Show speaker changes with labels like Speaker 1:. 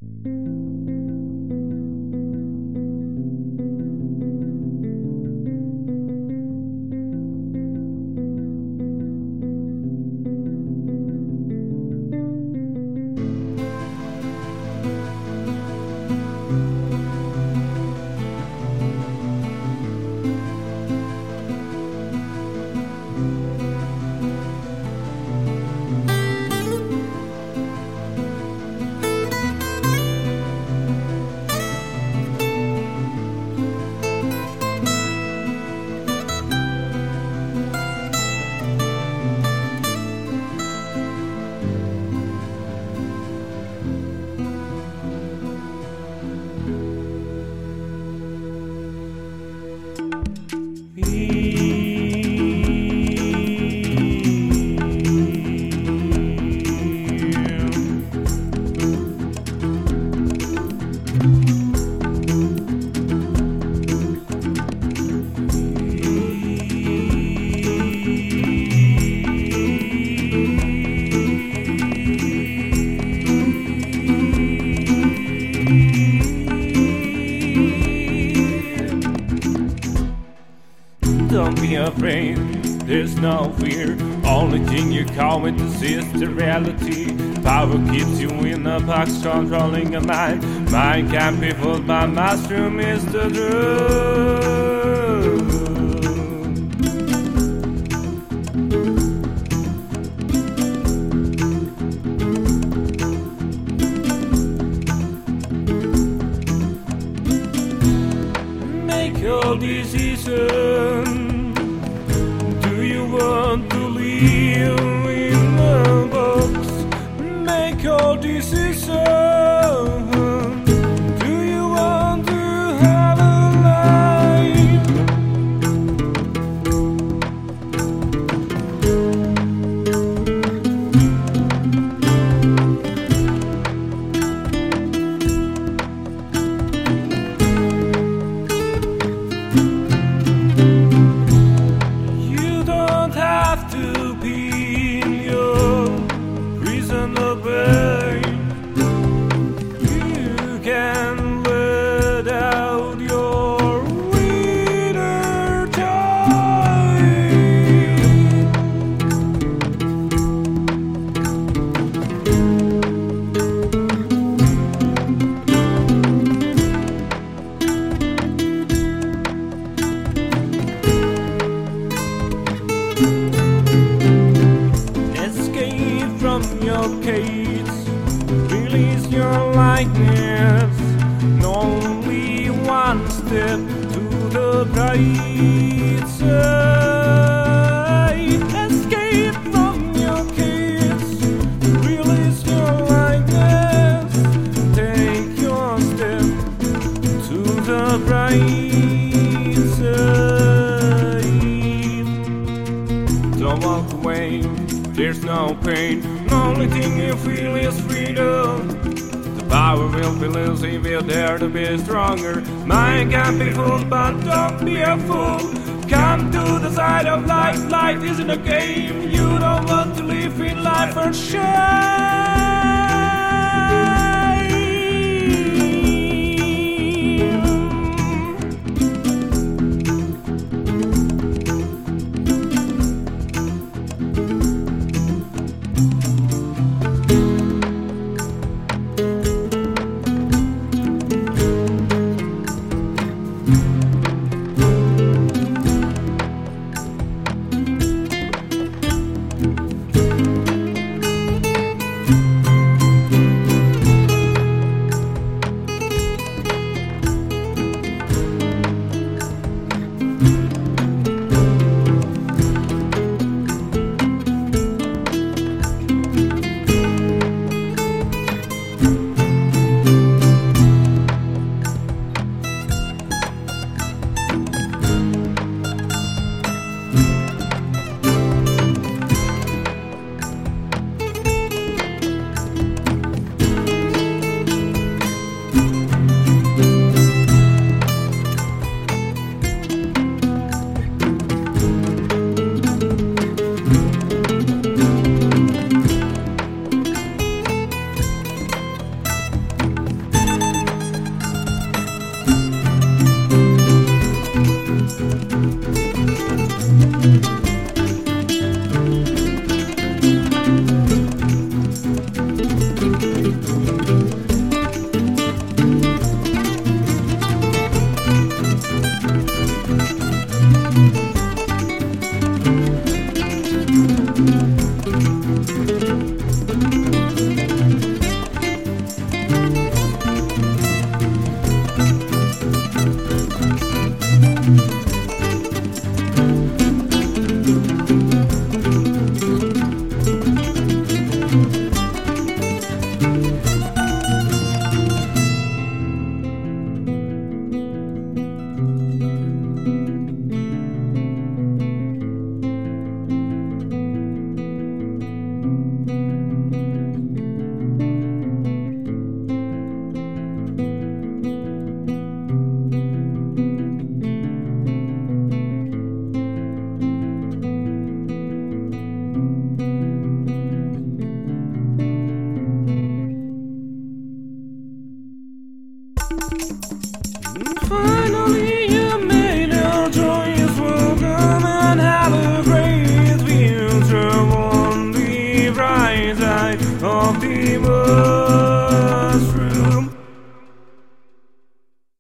Speaker 1: Don't be afraid, there's no fear. Only thing you call with this is the reality. Power keeps you in a box, controlling your mind. Mind can't be fooled by mushroom is the truth. Make your decision. Do you want to live in a box? Make your decision. Do you want to have a life? You don't have to be in your prison obey. You can let out your inner child. Escape from your cage, release your lightness. Only one step to the bright side. Escape from your cage, release your lightness. Take your step to the bright side. Don't walk away, there's no pain. The only thing you feel is freedom. The power will be losing, we're there to be stronger. Mind can be fooled, but don't be a fool. Come to the side of life, life isn't a game. You don't want to live in life for shame. Finally you made our joyous welcome and have a great future on the bright side of the world.